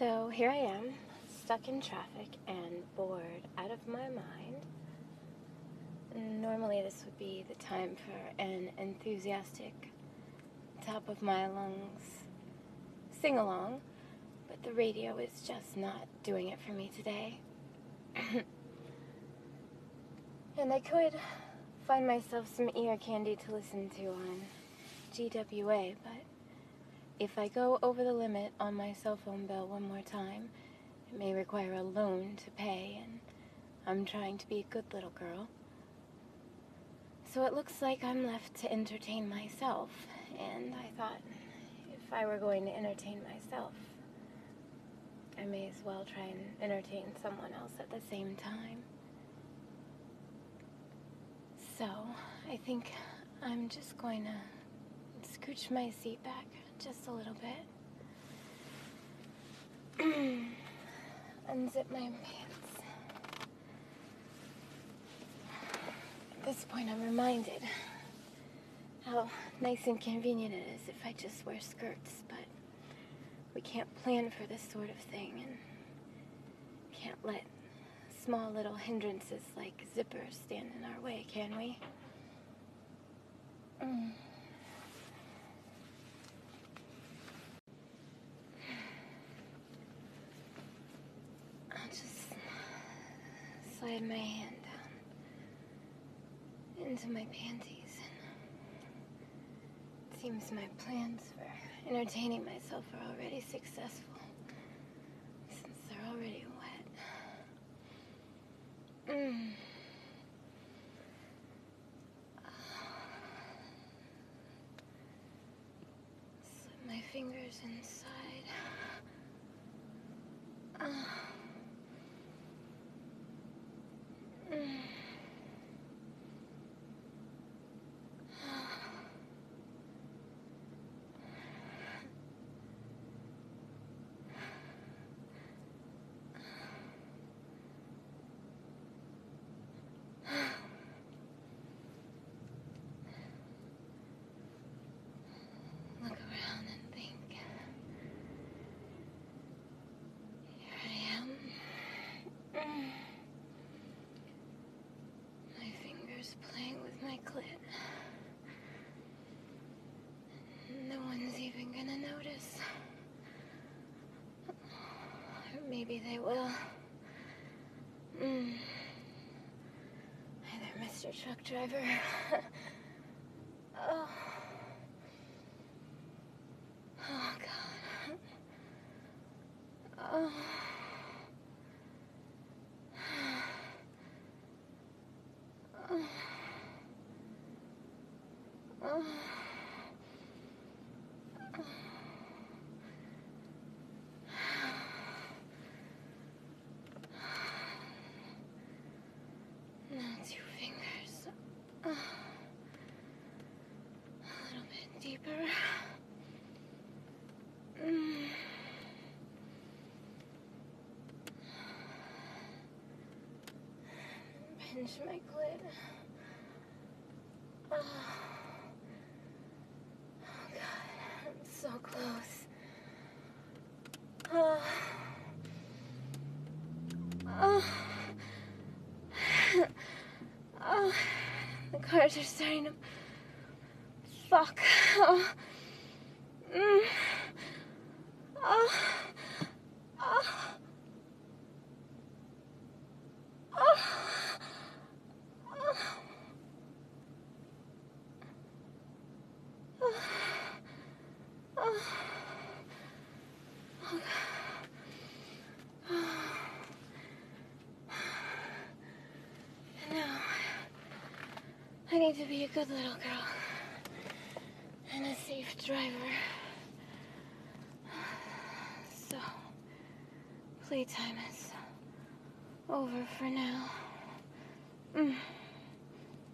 So here I am, stuck in traffic and bored out of my mind. Normally this would be the time for an enthusiastic, top of my lungs sing-along, but the radio is just not doing it for me today. And I could find myself some ear candy to listen to on GWA, but if I go over the limit on my cell phone bill one more time, it may require a loan to pay, and I'm trying to be a good little girl. So it looks like I'm left to entertain myself, and I thought if I were going to entertain myself, I may as well try and entertain someone else at the same time. So I think I'm just going to scooch my seat back just a little bit. Unzip my pants. At this point I'm reminded how nice and convenient it is if I just wear skirts, but we can't plan for this sort of thing and can't let small little hindrances like zippers stand in our way, can we? I'll just slide my hand down into my panties, and it seems my plans for entertaining myself are already successful, since they're already wet. Slip my fingers inside. Look around and think. Here I am. My fingers playing with my clit. No one's even gonna notice. Or maybe they will. Hi there, Mr. Truck Driver. Oh. Oh, God. Oh. Oh. Oh. Now 2 fingers. A little bit deeper. Pinch my clit. Oh. Oh, God, I'm so close. Oh. Oh. Oh. The cars are starting to... Fuck. Oh. Oh. Oh. Oh. Now, I need to be a good little girl and a safe driver. So, playtime is over for now.